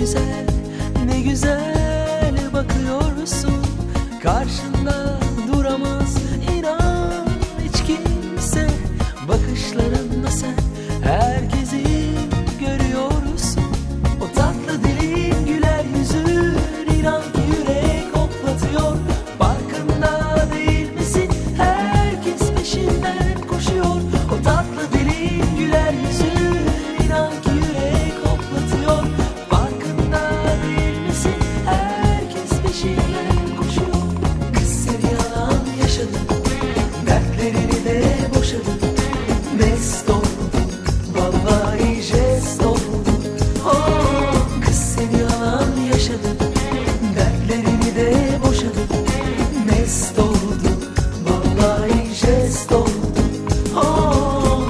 güzel, ne güzel bakıyorsun. Karşında duramaz inan hiç kimse. Bakışlarınla sen herkesi görüyorsun. O tatlı dilin, güler yüzün, inan ki yürek hoplatıyor. Farkında değil misin? Herkes peşinden koşuyor. O tatlı dilin, güler yüzün, inan ki yürek hoplatıyor. Farkında değil misin? Herkes peşinden koşuyor. Kız seni yalan yaşadın, dertlerini de boşadın. Mest oldun, vallahi jest oldun. Oh, kız seni yalan yaşadın, dertlerini de boşadın. Mest oldun, vallahi jest oldun. Oh.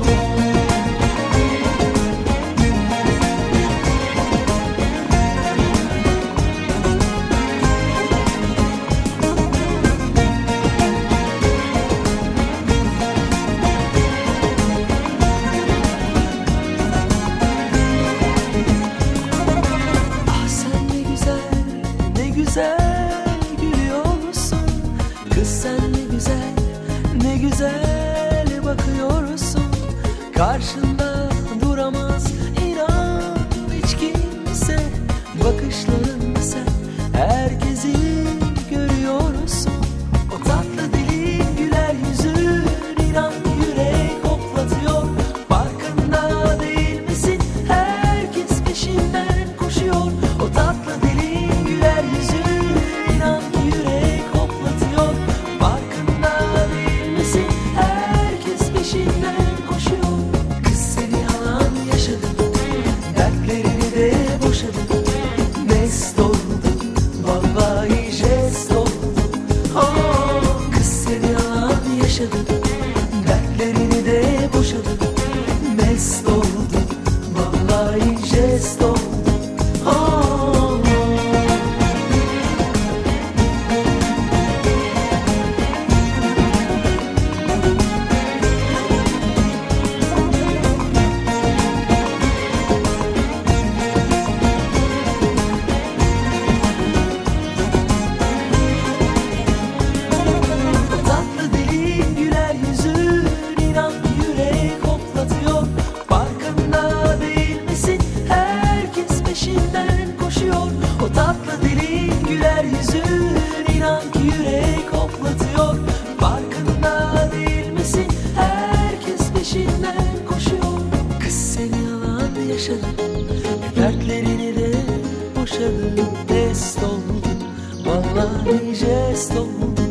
Ah sen ne güzel, ne güzel gülüyorsun. Kız sen ne güzel, ne güzel bakıyorsun. Karşında duramaz inan hiç kimse. Bakışlarınla sen herkesi görüyorsun. O tatlı dilin, güler yüzün, inan ki yürek hoplatıyor. Farkında değil misin? Herkes peşinden koşuyor. O tatlı dilin, güler yüzün, inan ki yürek hoplatıyor. Farkında değil misin? Herkes peşinden koşuyor. Kız seni yalan yaşadın, dertlerini de boşadın. Mest oldun, vallahi jest oldun. Oh, kız seni yalan yaşadın, dertlerini de boşadın. Mest oldun, vallahi jest oldun. Oh. O tatlı dilin, güler yüzün, inan ki yürek hoplatıyor. Farkında değil misin? Herkes peşinden koşuyor. O tatlı dilin, güler yüzün, inan ki yürek hoplatıyor. Farkında değil misin? Herkes peşinden koşuyor. Kız seni yalan yaşadın, dertlerini de boşadın. Mest oldun, vallahi jest oldun.